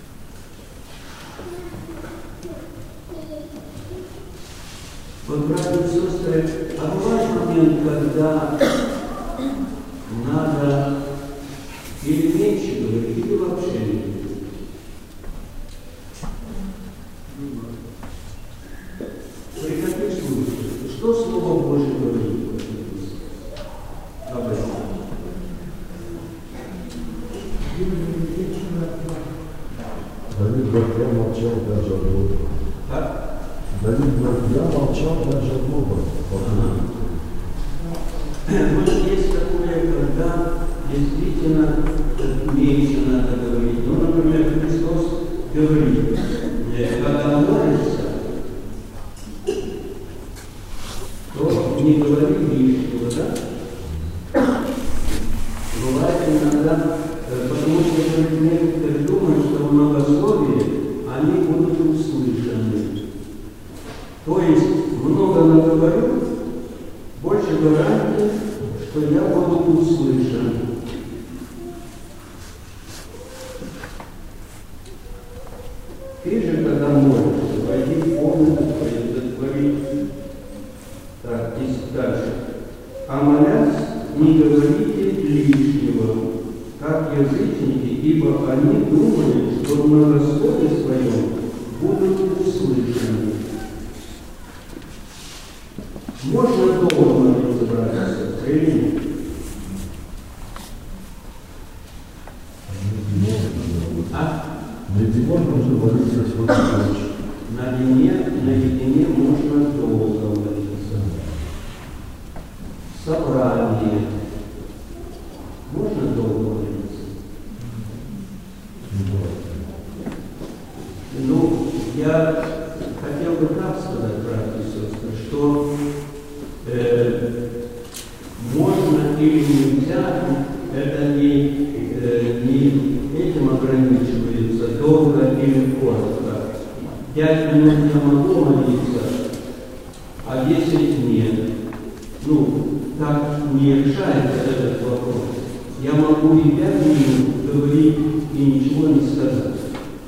Вот, братья момент, когда надо или меньше говорить, или вообще не говорить. При каких случаях? Что Слово Божие говорит об этом? Давид говорит, я молчал даже от Бога. Как? Давид говорит, я молчал даже от Бога. Вот есть такое, когда действительно меньше надо говорить. Ну, например, Христос говорит, когда молишься, то не говори лишнего, да? Бывает иногда, потому что некоторые думают, что в многословии они будут услышаны. То есть много наговорю, больше гарантии, что я буду услышан. Ты же, когда молишься, войди в комнату, затвори. Так, и дальше. А молясь, не говорите лишнего, как язычники, ибо они думают, что в многословии своем будут услышаны. Можно долго молиться, братья, или нет? А? Наедине нужно молиться сколько хочешь. Наедине можно долго молиться. Собрание. Можно долго молиться? Ну, я хотел бы так сказать, братья и сестры, что можно или нельзя, это не этим ограничивается, долго или коротко. 5 минут я могу молиться, а 10 нет. Ну, так не решается этот вопрос. Я могу и 5 минут говорить и ничего не сказать.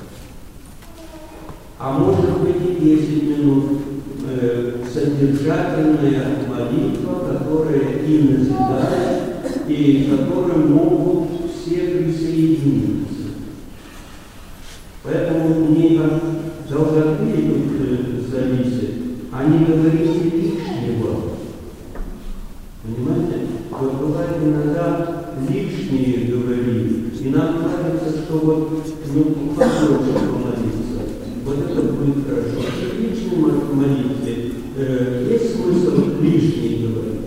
А может быть и 10 минут содержательная молитва, которая и назидает, и к которой могут все присоединиться. Поэтому не от долготы тут зависит, а не говорите лишнего. Понимаете? Вот бывает иногда лишнее говорить, и нам кажется, что вот побольше помолиться. Вот это будет хорошо. В личной молитве есть смысл лишнее говорить?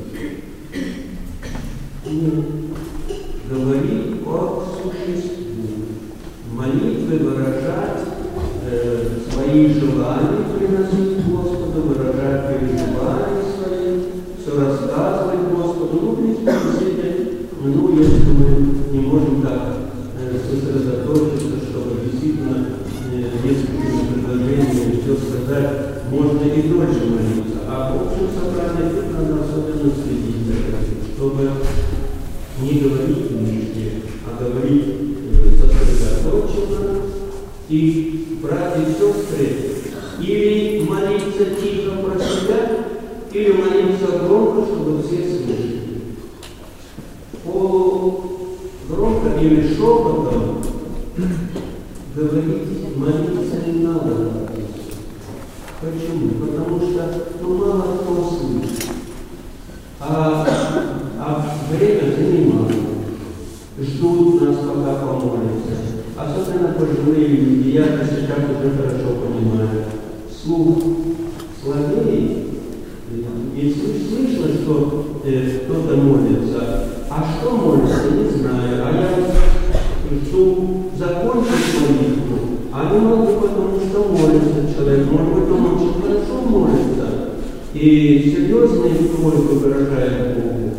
Нет. Говорить по существу. Молитвы выражать свои желания, приносить Господу, выражать переживания свои, все рассказывать Господу. Ну, в принципе, если мы не можем так сосредоточиться, чтобы действительно несколькими предложениями все сказать, можно и дольше молиться. А в общем собрании тут надо особенно следить за этим, чтобы не говорить лишнее, а говорить сосредоточенно. И, братья и сестры, или молиться тихо про себя, или молиться громко, чтобы все слышали. Громко или шепотом говорить, молиться не надо. Почему? Потому что мало кто слышит. А время занимает. Ждут нас, пока помолятся. Особенно пожилые люди. Я это сейчас уже хорошо понимаю. Слух слабее. И слышно, что кто-то молится. А что молится, не знаю. А я жду закончить молитву, а не могу, потому что молится человек. Может быть, он очень хорошо молится и серьезные просьбы выражает Богу.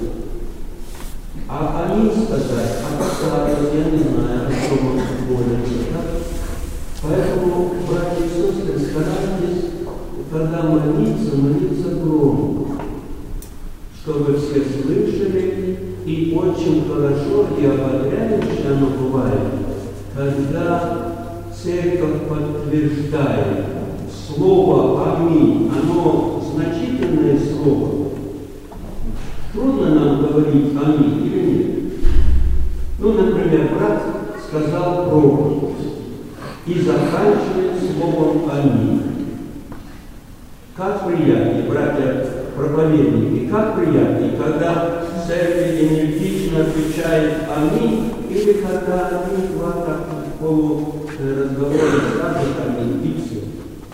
А они сказать, я не знаю, о чем он молится. Да? Поэтому, братья и сестры, старайтесь, когда молиться громко, чтобы все слышали. И очень хорошо и ободряюще оно бывает, когда церковь подтверждает слово «Аминь». Оно значительное слово. Трудно нам говорить аминь или нет? Ну, например, брат сказал проповедь и заканчивает словом аминь. Как приятнее, братья проповедники, как приятнее, когда церковь энергично отвечает аминь, или когда один-два так в полуразговоре скажет аминь, и все.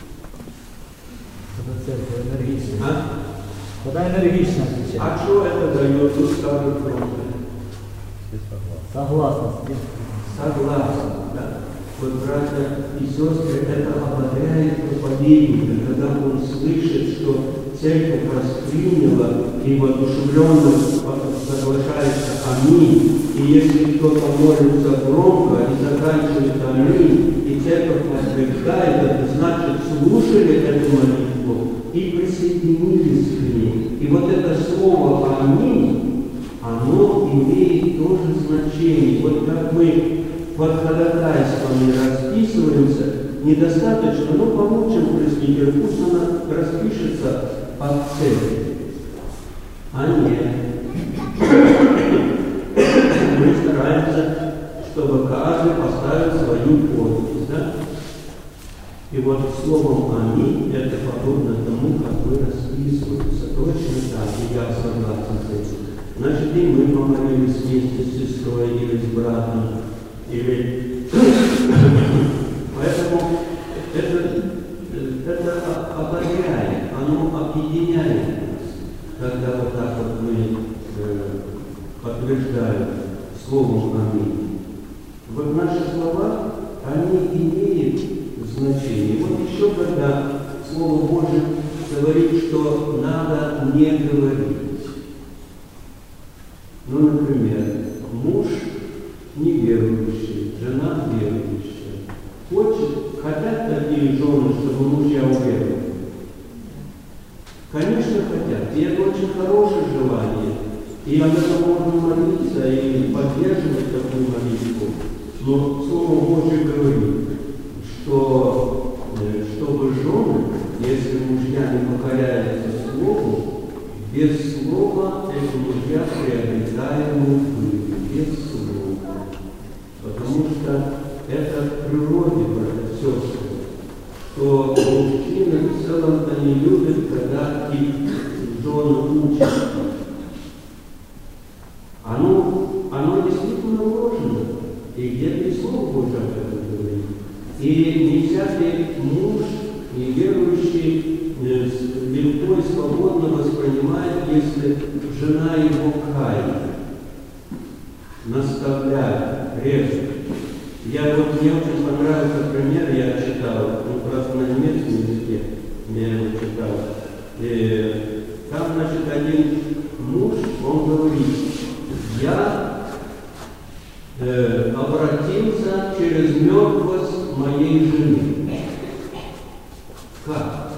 Это церковь энергично. А? Когда энергично отвечает. А что это дает? Ну, скажут просто. Согласна с тем. Согласен, да. Вот, братья и сестры, это ободряет проповедника, когда он слышит, что церковь восприняла и воодушевленно соглашается аминь. И если кто-то молится громко и заканчивает аминь, и церковь подтверждает, это значит, слушали эту молитву и присоединились к ней. И вот это слово аминь, оно имеет тоже значение. Вот как мы под ходатайствами расписываемся, недостаточно, но получим пресвитера, пусть она распишется под цель. А нет. Мы стараемся, чтобы каждый поставил свою подпись, да? И вот словом «Аминь» это подобно тому, как мы расписываемся. Точно так, и я согласен с этим. Значит, и мы помолились вместе с сестрой или с братом, или... Поэтому это ободряет, оно объединяет нас, когда вот так вот мы подтверждаем словом «Аминь». Вот наши слова, они имеют значение. Вот еще когда Слово Божие говорит, что надо не говорить. Ну, например, муж неверующий, жена верующая. Хотят такие жены, чтобы мужья уверовали? Конечно, хотят. И это очень хорошее желание. И об этом можно молиться и поддерживать такую молитву. Но Слово Божие говорит, что чтобы жены, если мужья не покоряются Слову, без слова эти мужья приобретаемы были, без слова. Потому что это в природе, братья и сестры, что мужчины в целом-то не любят, когда их жены учат. Оно действительно вложено. И где-то и Слово Божие об этом говорит. И не всякий муж, неверующий, легко и свободно воспринимает, если жена его кает, наставляет, режет. Мне очень понравился пример, я читал, просто на немецком языке я его читал. И там, значит, один муж, он говорит: я обратился через мертвость моей жены. Как?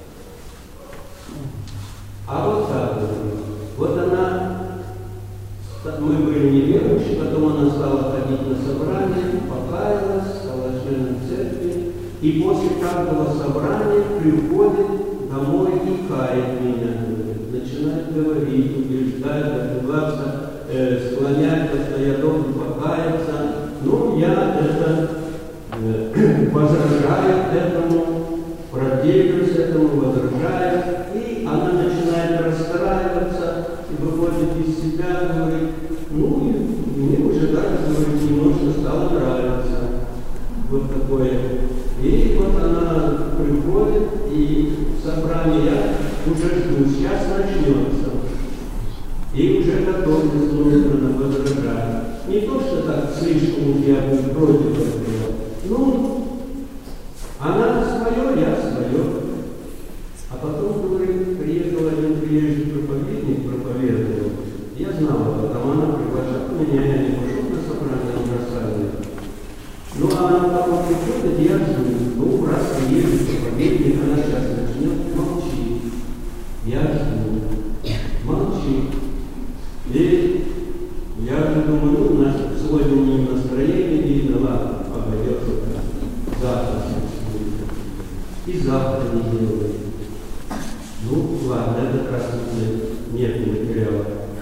А вот так говорит. Вот она, мы были неверующие, потом она стала ходить на собрание, покаялась, стала членом церкви, и после каждого собрания приходит домой и кает меня, начинает говорить, убеждать, добиваться, склонять, что я должен покаяться. Ну, я это возражаю этому, противлюсь этому, возражаю, и она начинает расстраиваться и выходит из себя, говорит: ну, мне уже даже, говорит, немножко стало нравиться. Вот такое. И вот она приходит, и собрание я уже жду, сейчас начнется. И уже готовность внутренно возражать. Не то, что так слишком уж я был против этого. Ну, она свое, я свое. А потом, говорит, приехал один приезжий проповедник, проповедовал. Я знал об этом, она приглашала меня, я не пошел на собрание, она бросала меня. Ну, а она потом приходит, я жду. Ну, раз приедет проповедник, она сейчас начнет, молчи. Я жду. Молчи. И я уже думаю, ну, значит, сегодня не в настроении, видно, ладно, пойдет завтра. И завтра не делает. Ну, ладно, этот раз нет материала.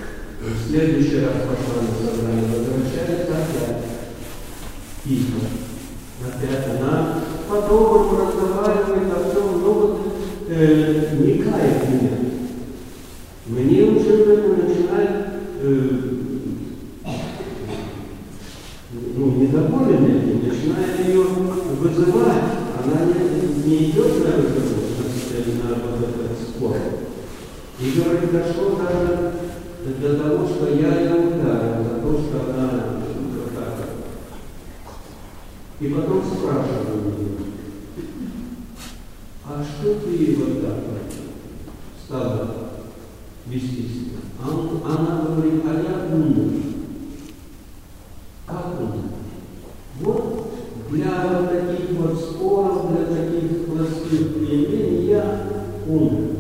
В следующий раз пошла на собрание, возвращается опять. Тихо. Опять она по-доброму разговаривает о всем, но вот не кает меня. Мне уже в этом начинает недоволен этим, начинает ее вызывать. Она не идет на вот этот спор. И говорит, дошло даже до того, что я ее ударил за то, что она вот так. И потом спрашиваю ее, а что ты вот так стала вести себя? Она говорит, а я умная. Как умная? Вот для вот таких вот споров, для таких плоских проявлений я умный.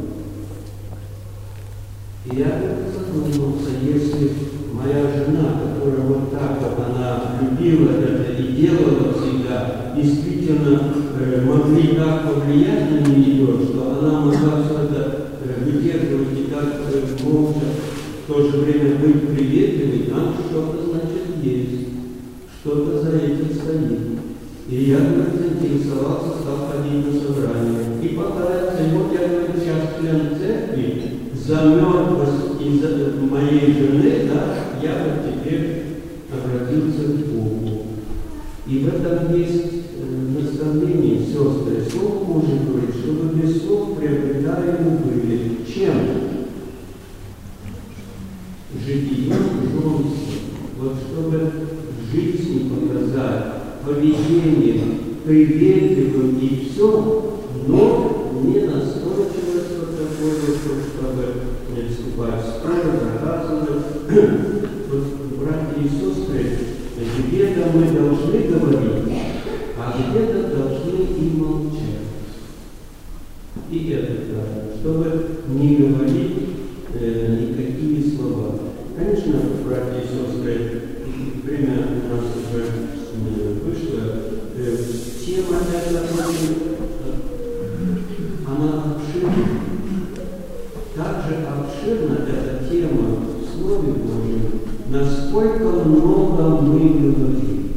И я задумался, если моя жена, которая вот так вот она любила это и делала всегда, действительно могли так повлиять на нее, что она могла все это выдерживать и так молча, в то же время быть приветливой, там что-то значит есть, что-то за этим стоит. И я, заинтересовался, стал ходить на собрание. И покаяться, и вот я, говорю, сейчас член церкви, за мертвость из моей жены, да, я вот теперь обратился к Богу. И в этом есть наставление, сестры. Слово Божие говорит, чтобы без слов приобретаемы были. Чем? Житием жонством. Вот чтобы жизнь показать, поведением, приветливым и все, но не настойчивость вот такое, чтобы вступать в споры, доказывать. Вот, братья и сестры, где-то мы должны говорить, а где-то должны и молчать. И это правильно, чтобы не говорить никакие слова. Конечно, братья и сестры, время у нас уже вышло. Тема эта она обширна. Также обширна эта тема в Слове Божьем, насколько много мы говорим.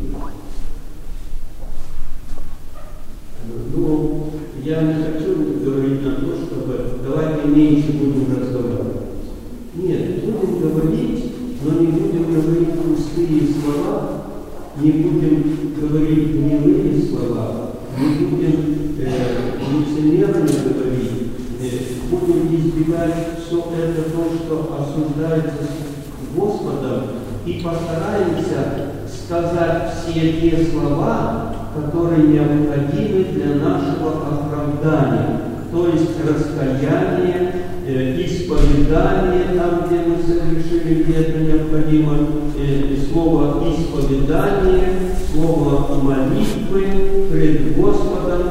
Ну, я не хочу говорить на то, чтобы давайте меньше будем разговаривать. Нет, будем говорить, но не будем говорить пустые слова, не будем говорить гнилые слова, не будем лицемерно говорить, будем избегать все это то, что осуждается Господом, и постараемся сказать все те слова, которые необходимы для нашего оправдания, то есть раскаяние, исповедание, там, где мы совершили, где это необходимо, слово исповедание, слово молитвы пред Господом,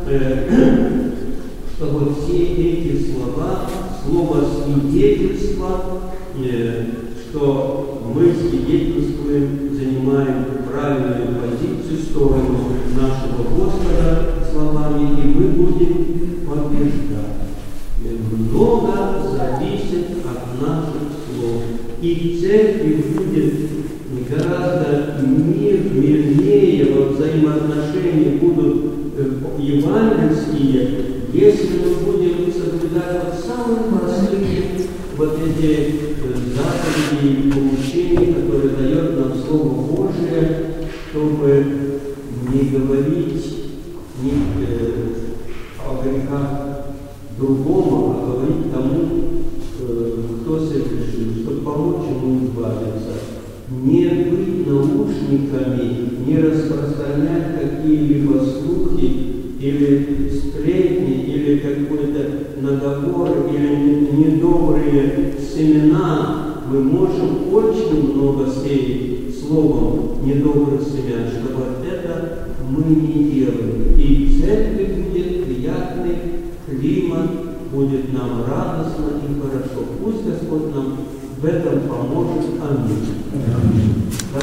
чтобы все эти слова, слово свидетельства, что мы свидетельствуем, занимаем правильную позицию, сторону нашего Господа словами, и мы будем побеждать. Много зависит от наших слов. И в церкви будет гораздо мирнее, во взаимоотношения будут евангельские, если мы будем соблюдать вот самые простые вот эти заповеди и поучения, которые дает нам Слово Божие, чтобы не говорить о грехах другому, а говорить тому, кто совершил, чтобы помочь ему избавиться. Не быть наушниками, не распространять какие-либо слухи или сплетни, или какой-то наговор, или недобрые семена. Мы можем очень много сеять словом недобрых семян, чтобы это мы не делали. И в церкви будет приятный климат, будет нам радостно и хорошо. Пусть Господь нам в этом поможет. Аминь.